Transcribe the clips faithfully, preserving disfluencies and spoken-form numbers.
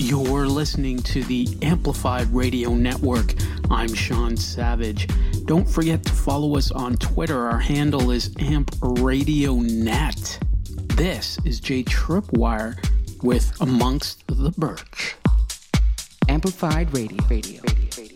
You're listening to the Amplified Radio Network. I'm Sean Savage. Don't forget to follow us on Twitter. Our handle is AmpRadioNet. This is Jay Tripwire with Amongst the Birch. Amplified Radio. Radio. Radio. Radio.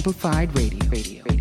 Amplified Radio. Radio. Radio.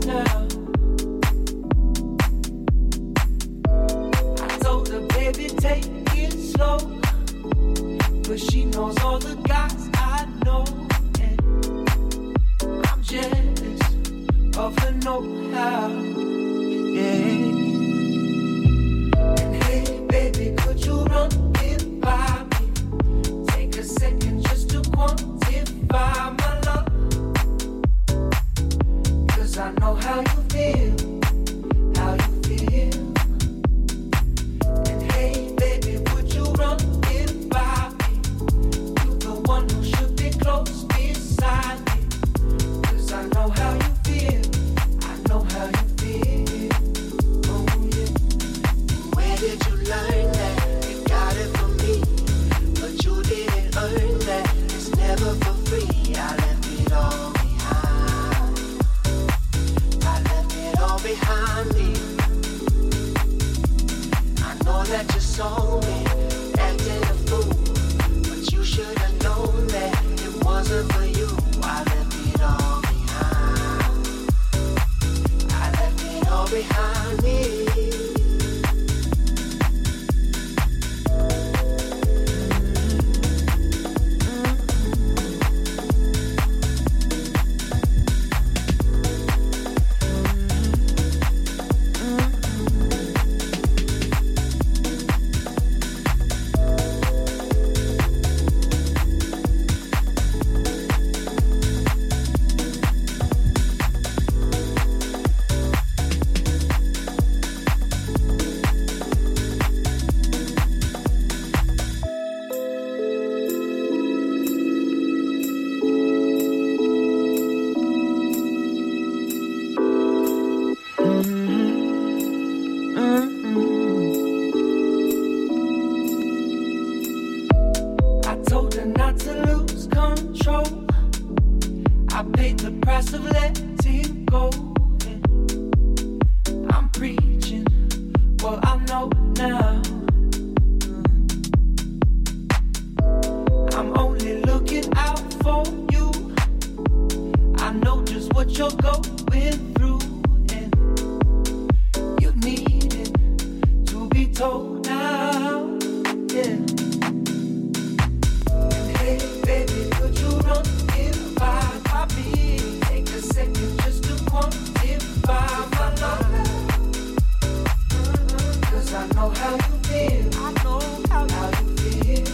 now. I told her, baby, take it slow, but she knows all the guys I know, and I'm jealous of her know-how. Yeah. And hey, baby, could you run it by me? Take a second just to quantify my love, 'cause I know how you feel, how you feel. And hey, baby, would you run it by me? You're the one who should be close beside me, 'cause I know how you feel, I know how you feel. Oh yeah. Where did you learn that? You got it from me, but you didn't earn that. It's never for free. I left it all behind. I left it all behind me. I know that you saw me acting a fool, but you should have known that it wasn't for you. I left it all behind. I left it all behind me. I told her not to lose control. I paid the price of letting go. And I'm preaching what I know now. I'm only looking out for you. I know just what you're going through, and you need it to be told now. Yeah. And hey, baby, could you run it by me? Take a second just to quantify my love, 'cause I know how you feel, I know how, how you feel.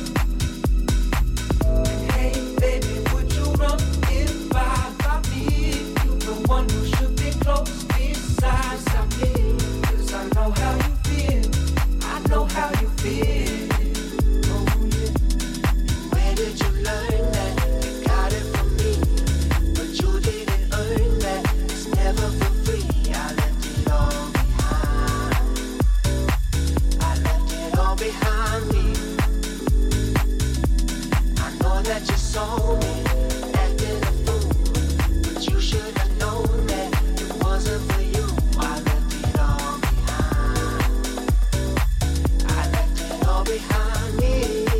And hey, baby, would you run it by me? You're the one who should be close beside me, 'cause I know how you feel, I know how you feel. Oh yeah. Where did you learn that? You got it from me, but you didn't earn that. It's never for free. I left it all behind. I left it all behind me. I know that you saw me acting a fool, but you should have known that it wasn't for you. I left it all behind. I left it all behind me.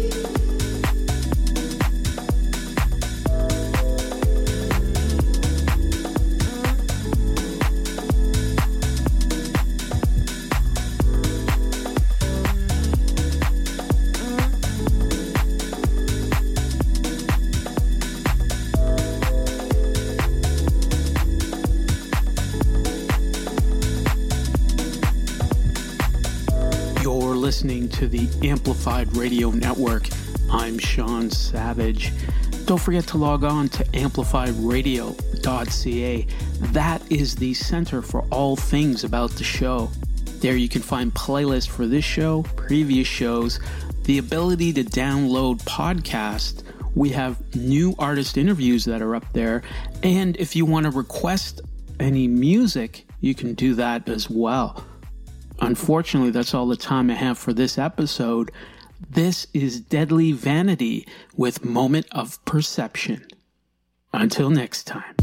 You're listening to the Amplified Radio Network. I'm Sean Savage. Don't forget to log on to amplified radio dot c a. That is the center for all things about the show. There you can find playlists for this show, previous shows, the ability to download podcasts. We have new artist interviews that are up there. And if you want to request any music, you can do that as well. Unfortunately, that's all the time I have for this episode. This is Deadly Vanity with Moment of Perception. Until next time.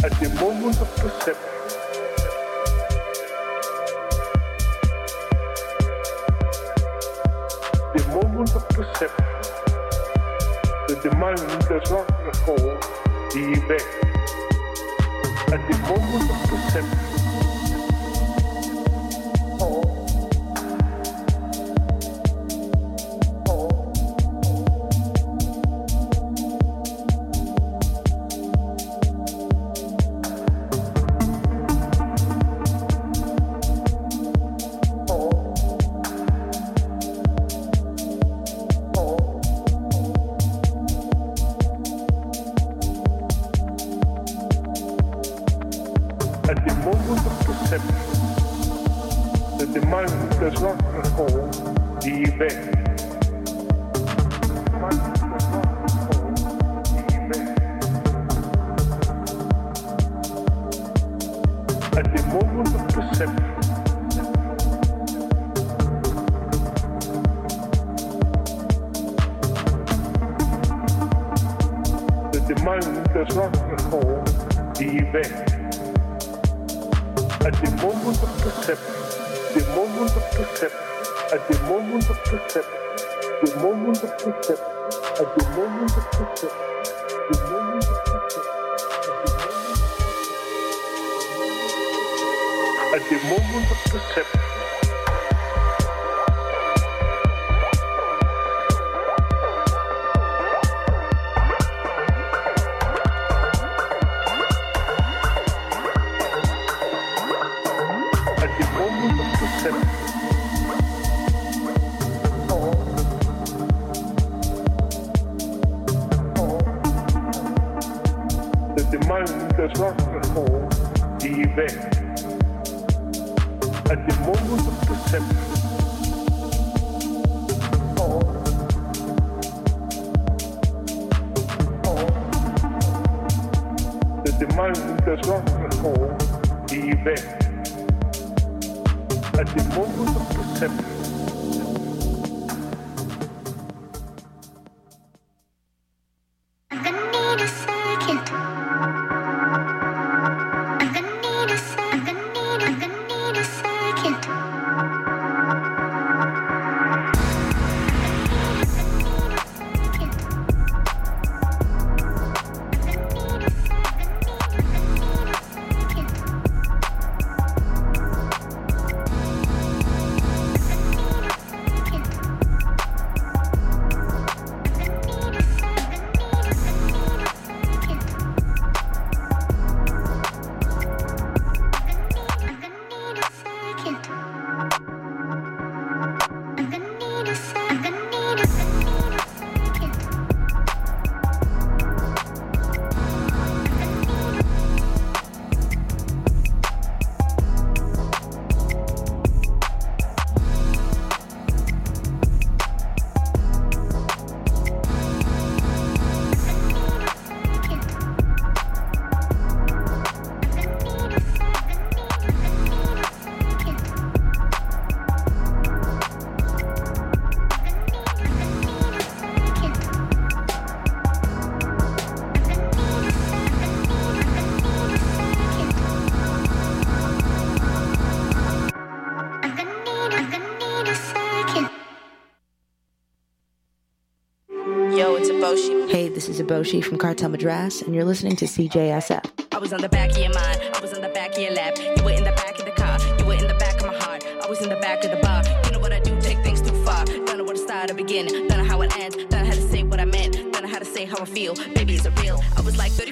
At the moment of perception, the moment of perception, that the mind does not recall the event. At the moment of perception, does not recall the event. Mind does not recall the event. At the moment of perception, that the mind does not recall the event. At the moment of perception, the moment of perception, at the moment of perception, the moment of perception, at the moment of perception, the moment of perception, at the moment of perception. Does not recall the event. At the moment of perception, that the mind does not recall the event. At the moment of perception, Hey, this is Eboshi from Cartel Madras, and you're listening to C J S F. I was on the back of your mind, I was on the back of your lap. You were in the back of the car, you were in the back of my heart. I was in the back of the bar. You know what I do, take things too far. Don't know where to start or begin, don't know how it ends. Don't know how to say what I meant, don't know how to say how I feel. Baby, is it real? I was like thirty